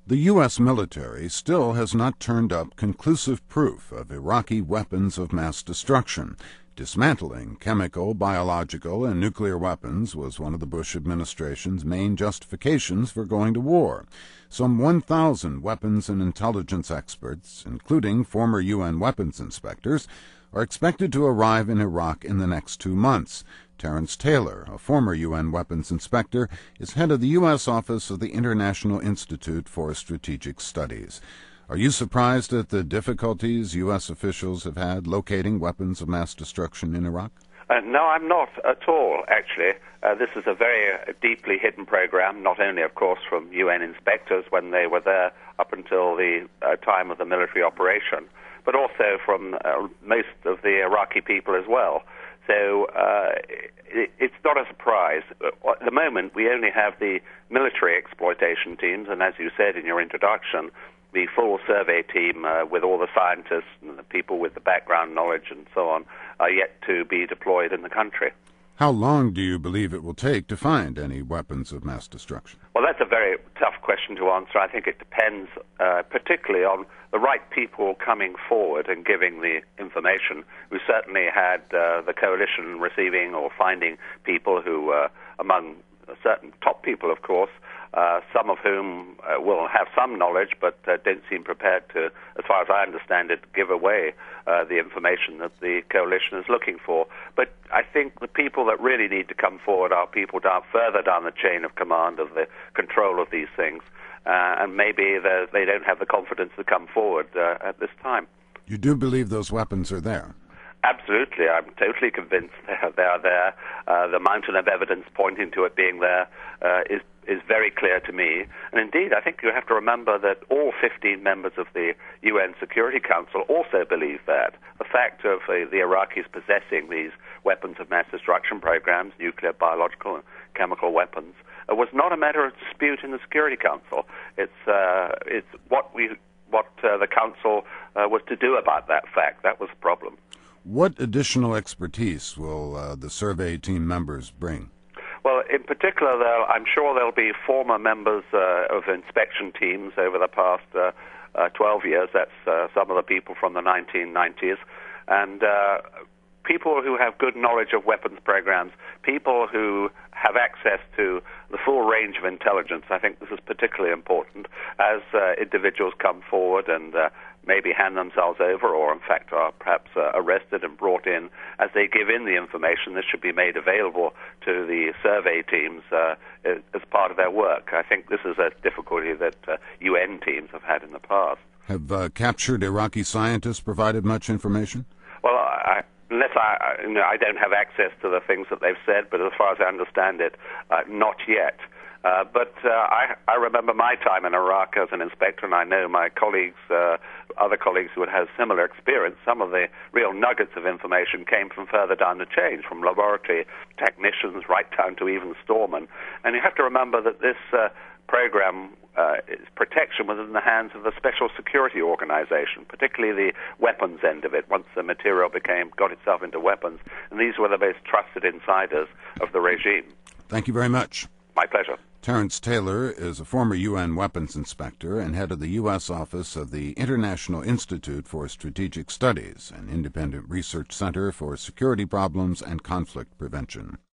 The U.S. military still has not turned up conclusive proof of Iraqi weapons of mass destruction. Dismantling chemical, biological, and nuclear weapons was one of the Bush administration's main justifications for going to war. Some 1,000 weapons and intelligence experts, including former UN weapons inspectors, are expected to arrive in Iraq in the next 2 months. Terence Taylor, a former UN weapons inspector, is head of the U.S. Office of the International Institute for Strategic Studies. Are you surprised at the difficulties U.S. officials have had locating weapons of mass destruction in Iraq? No, I'm not at all, actually. This is a very deeply hidden program, not only, of course, from UN inspectors when they were there up until the time of the military operation, but also from most of the Iraqi people as well. So it's not a surprise. At the moment, we only have the military exploitation teams, and as you said in your introduction, the full survey team with all the scientists and the people with the background knowledge and so on are yet to be deployed in the country. How long do you believe it will take to find any weapons of mass destruction? Well, that's a very tough question to answer. I think it depends particularly on the right people coming forward and giving the information. We certainly had the coalition receiving or finding people who, among certain top people, of course, some of whom will have some knowledge but don't seem prepared to, as far as I understand it, give away the information that the coalition is looking for. But I think the people that really need to come forward are people further down the chain of command of the control of these things, and maybe they don't have the confidence to come forward at this time. You do believe those weapons are there? Absolutely. I'm totally convinced they are there. The mountain of evidence pointing to it being there is very clear to me. And indeed, I think you have to remember that all 15 members of the UN Security Council also believe that. The fact of the Iraqis possessing these weapons of mass destruction programs, nuclear, biological, and chemical weapons, was not a matter of dispute in the Security Council. It's what the Council was to do about that fact. That was the problem. What additional expertise will the survey team members bring? Well, in particular, I'm sure there'll be former members of inspection teams over the past 12 years. That's some of the people from the 1990s. And people who have good knowledge of weapons programs, people who have access to the full range of intelligence. I think this is particularly important as individuals come forward and maybe hand themselves over or, in fact, are perhaps arrested and brought in. As they give in the information, this should be made available to the survey teams as part of their work. I think this is a difficulty that UN teams have had in the past. Have captured Iraqi scientists provided much information? Well, unless I don't have access to the things that they've said, but as far as I understand it, not yet. But I remember my time in Iraq as an inspector, and I know my colleagues, other colleagues who had had similar experience, some of the real nuggets of information came from further down the chain, from laboratory technicians right down to even storemen. And you have to remember that this program, its protection was in the hands of the Special Security Organization, particularly the weapons end of it, once the material got itself into weapons. And these were the most trusted insiders of the regime. Thank you very much. My pleasure. Terence Taylor is a former UN weapons inspector and head of the U.S. Office of the International Institute for Strategic Studies, an independent research center for security problems and conflict prevention.